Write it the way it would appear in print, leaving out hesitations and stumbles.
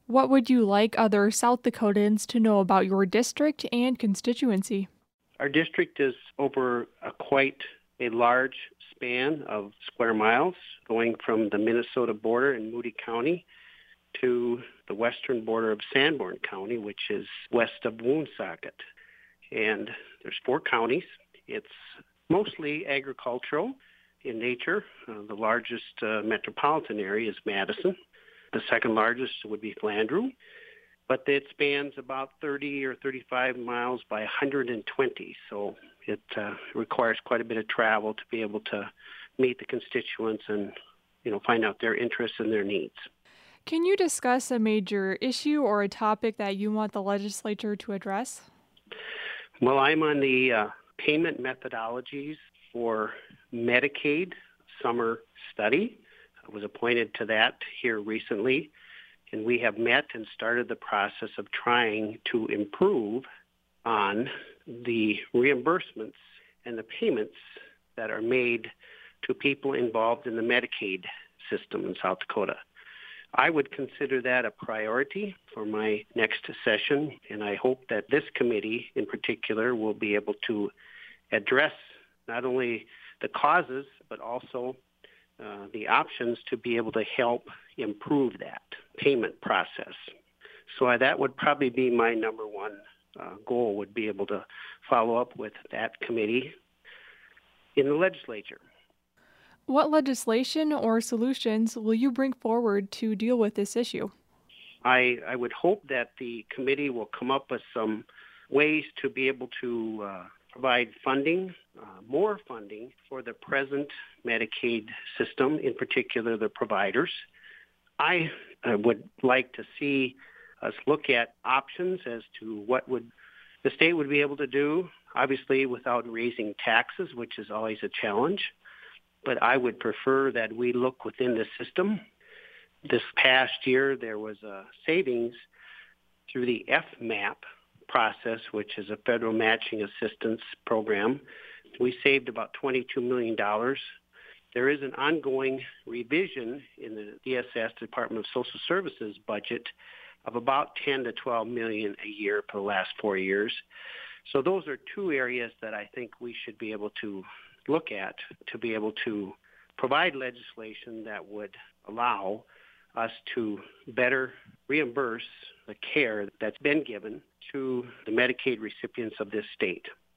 What would you like other South Dakotans to know about your district and constituency? Our district is over quite a large span of square miles, going from the Minnesota border in Moody County to the western border of Sanborn County, which is west of Woonsocket. And there's 4 counties. It's mostly agricultural in nature. The largest metropolitan area is Madison. The second largest would be Flandreau, but it spans about 30 or 35 miles by 120. So it requires quite a bit of travel to be able to meet the constituents and, find out their interests and their needs. Can you discuss a major issue or a topic that you want the legislature to address? Well, I'm on the payment methodologies for Medicaid summer study. I was appointed to that here recently, and we have met and started the process of trying to improve on the reimbursements and the payments that are made to people involved in the Medicaid system in South Dakota. I would consider that a priority for my next session, and I hope that this committee in particular will be able to address not only the causes, but also the options to be able to help improve that payment process. So that would probably be my number one goal, would be able to follow up with that committee in the legislature. What legislation or solutions will you bring forward to deal with this issue? I would hope that the committee will come up with some ways to be able to provide funding, more funding for the present Medicaid system, in particular the providers. I would like to see us look at options as to what the state would be able to do, obviously without raising taxes, which is always a challenge. But I would prefer that we look within the system. This past year, there was a savings through the FMAP process, which is a federal matching assistance program. We saved about $22 million. There is an ongoing revision in the DSS, Department of Social Services budget, of about $10 to $12 million a year for the last 4 years. So those are 2 areas that I think we should be able to look at to be able to provide legislation that would allow us to better reimburse the care that's been given to the Medicaid recipients of this state.